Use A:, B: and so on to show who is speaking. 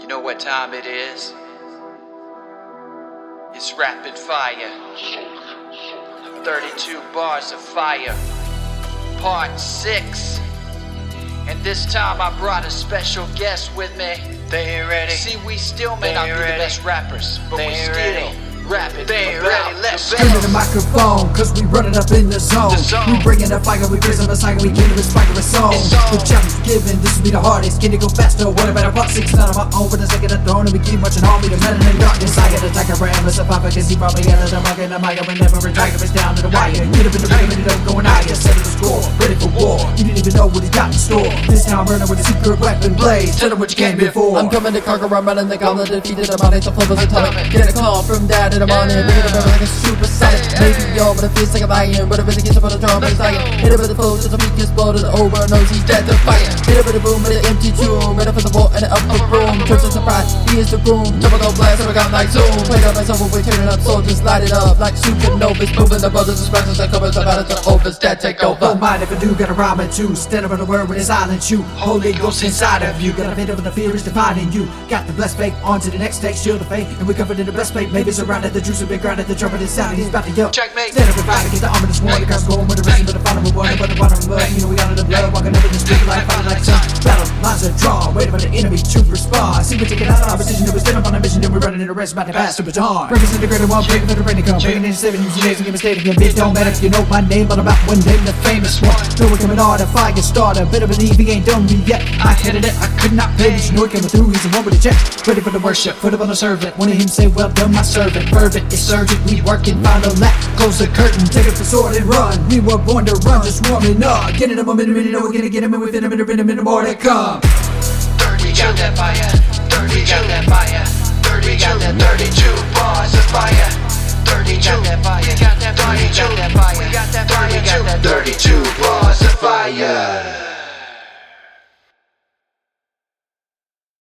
A: know what time it is? It's rapid fire. 32 bars of fire. Part 6. And this time I brought a special guest with me.
B: They ready.
A: See, we still may not be the best rappers, but we still rapping.
B: They ready. Let's
C: Turn to the microphone, cause we running up in the zone. We bringing the fire, we raising the cycle, we getting this fire with song. The challenge given, this will be the hardest. Can it go faster? What about a part 6? Not on my own, but a second of throne, and we keep marching on me. The men in the darkness, I get attack a ram, it's a papa, cause he probably got it. I'm rocking the mic, I will never retire, it's down to the wire. Get up in the rhythm, and it don't going higher. Set the score, ready for war. You didn't even know what he got in store. This time I'm running with a secret weapon blaze. Tell them what you came before.
D: I'm coming to conquer, I'm running the gauntlet, defeated the body, so flip was atomic. Get a call from dad in the morning, bring it up like a super sonic. Maybe yo, but it feels like a lion. But if it gets up on the drum, it's like hit it with the flow, just a beat exploded over, knows he's dead to fire. Hit it with a boom, with an empty tune, ready for the vault and the upper room. Turns to surprise, he is the groom. Tropical blast, I got like zoom. Played on myself, we're turning up, soldiers light it up like supernovas. Moving the brothers, expressions that covers about it to over, stat take over.
C: Don't mind if I do, got a rhyme or two. Stand up on the word with his silent you. Holy Ghost inside of you. Got a bit of the fear is defining you. Got the blessed faith on to the next stage, shield of faith. And we covered in the best faith. Maybe surrounded the juice have been grounded, the trumpet is sounding. He's about to yell.
A: Checkmate.
C: Stand up and fight against the armor this morning. Guys going with the rest of the final one. But the bottom of the mud, you know we got the blood. Walking up in the street like fighting like sun. Battle lines are drawn. Waiting for the enemy to respond. See, we're taking out our opposition. Then we stand up on a mission. Then we're running in the rest. About to pass the baton. Represent the greater one. Breaking for the rain to come. Breaking in 7 using days and give a state again. It don't matter if you know my name. All about one name, the famous one. So we're coming on. The fire starter. Better believe he ain't done me yet. I headed it. I could not pay. You know it coming through. He's the one with the check. Ready for the worship. Put up on the servant. One of him say, well done, my servant. Fervent is surgent. We working. Final lap. Close the curtain. Take up the sword and run. We were born to run. Just warming up. Get in a moment. You know we're gonna get him. And we fit him in a minute more to come.
A: 30, we got that fire. 30, we got that fire. 30, we got that 32 bars of fire. 32, we got that fire. 32, we got that fire. We got that fire. We got that 32 bars.